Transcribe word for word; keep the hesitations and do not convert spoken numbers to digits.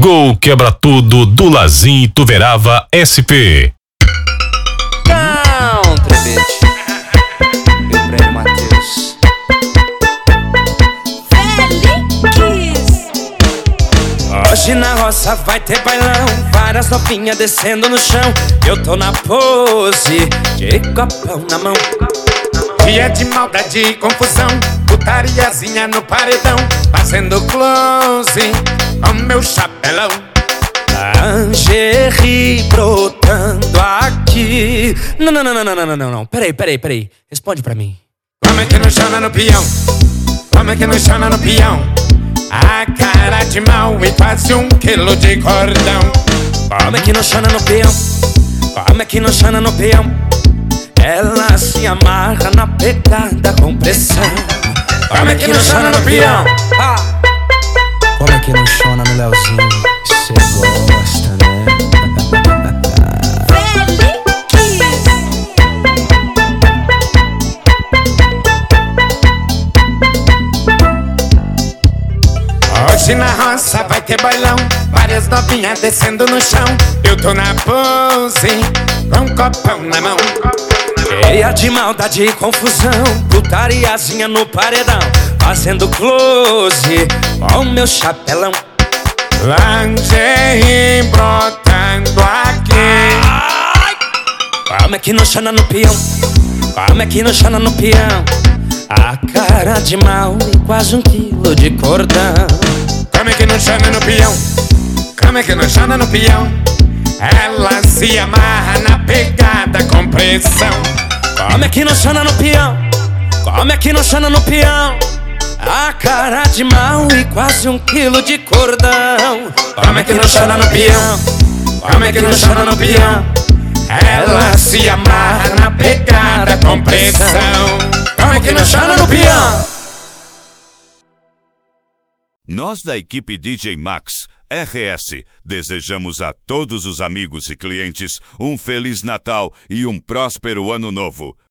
Chegou o quebra-tudo do Lazim Ituverava S P. Country Beat. Meu prêmio Matheus. Feliz. Hoje na roça vai ter bailão, várias novinhas descendo no chão. Eu tô na pose de copão na mão. Dia de maldade e confusão, putariazinha no paredão, fazendo close com meu chapelão. Lingerie brotando aqui. Não, não, não, não, não, não, não, não. Peraí, peraí, peraí. Responde pra mim. Como é que não chama no peão? Como é que não chama no peão? A cara de mal e quase um quilo de cordão. Como é que não chama no peão? Como é que não chama no peão? Ela se amarra na pegada com pressão. Como é que não chama no peão? Ah. Como é que não chama no Leozinho? Cê gosta, né? Feliz. Hoje na roça vai ter bailão, várias novinhas descendo no chão. Eu tô na pose com um copão na mão. Cheia de maldade e confusão, putariazinha no paredão, fazendo close com meu chapelão. Lingerie brotando aqui. Como é que não chama no peão? Como é que não chama no peão? A cara de mal e quase um quilo de cordão. Como é que não chama no peão? Como é que não chama no peão? Ela se amarra na pegada com pressão. Como é que não chama no peão? Como é que não chama no peão? A cara de mal e quase um quilo de cordão. Como é que não chama no peão? Como é que não chama no peão? Ela se amarra na pegada com pressão. Como é que não chama no peão? Nós da equipe D J Max R S desejamos a todos os amigos e clientes um Feliz Natal e um próspero Ano Novo.